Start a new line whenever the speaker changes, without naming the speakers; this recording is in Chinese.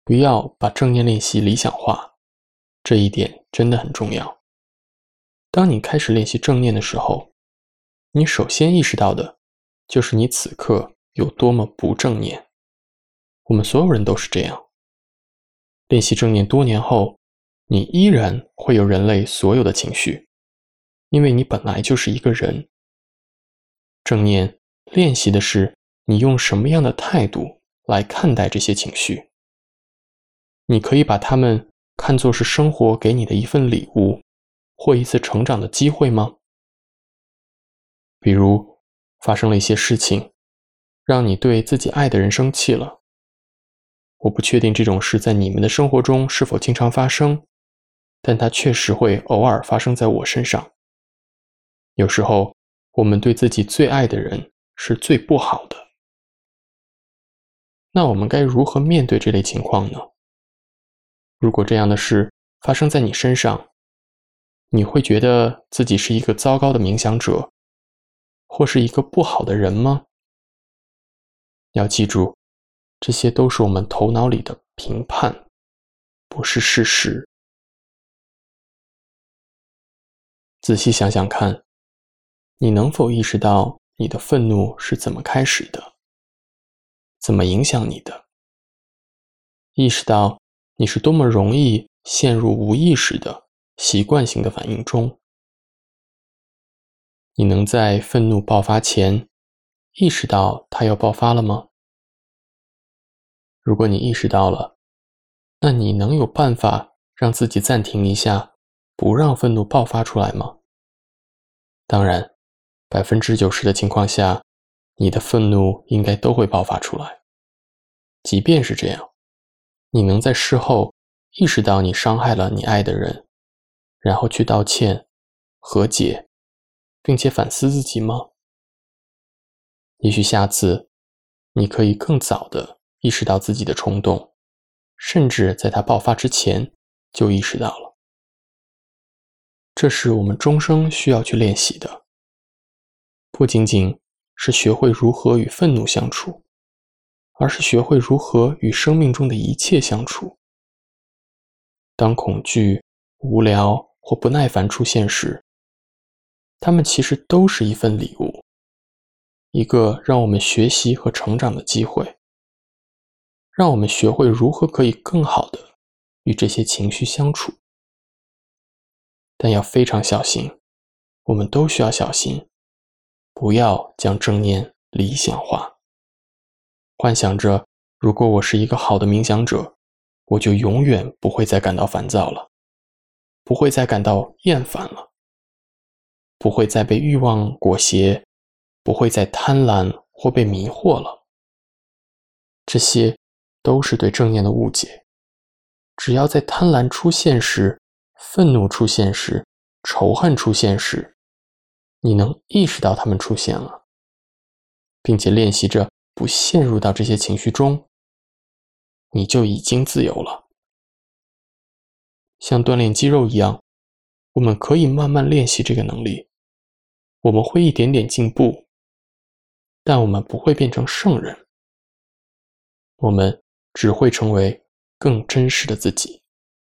不要把正念练习理想化，这一点真的很重要。当你开始练习正念的时候，你首先意识到的就是你此刻有多么不正念。我们所有人都是这样。练习正念多年后，你依然会有人类所有的情绪，因为你本来就是一个人。正念练习的是你用什么样的态度来看待这些情绪。你可以把它们看作是生活给你的一份礼物，或一次成长的机会吗？比如，发生了一些事情，让你对自己爱的人生气了。我不确定这种事在你们的生活中是否经常发生，但它确实会偶尔发生在我身上。有时候，我们对自己最爱的人是最不好的。那我们该如何面对这类情况呢？如果这样的事发生在你身上，你会觉得自己是一个糟糕的冥想者，或是一个不好的人吗？要记住，这些都是我们头脑里的评判，不是事实。仔细想想看，你能否意识到你的愤怒是怎么开始的？怎么影响你的？意识到你是多么容易陷入无意识的习惯性的反应中。你能在愤怒爆发前意识到它要爆发了吗？如果你意识到了，那你能有办法让自己暂停一下，不让愤怒爆发出来吗？当然，90%的情况下，你的愤怒应该都会爆发出来。即便是这样，你能在事后意识到你伤害了你爱的人，然后去道歉、和解，并且反思自己吗？也许下次，你可以更早地意识到自己的冲动，甚至在它爆发之前就意识到了。这是我们终生需要去练习的，不仅仅是学会如何与愤怒相处，而是学会如何与生命中的一切相处。当恐惧、无聊或不耐烦出现时，它们其实都是一份礼物，一个让我们学习和成长的机会，让我们学会如何可以更好地与这些情绪相处。但要非常小心，我们都需要小心，不要将正念理想化，幻想着如果我是一个好的冥想者，我就永远不会再感到烦躁了，不会再感到厌烦了，不会再被欲望裹挟，不会再贪婪或被迷惑了。这些都是对正念的误解。只要在贪婪出现时、愤怒出现时、仇恨出现时，你能意识到它们出现了，并且练习着不陷入到这些情绪中，你就已经自由了。像锻炼肌肉一样，我们可以慢慢练习这个能力，我们会一点点进步，但我们不会变成圣人，我们只会成为更真实的自己。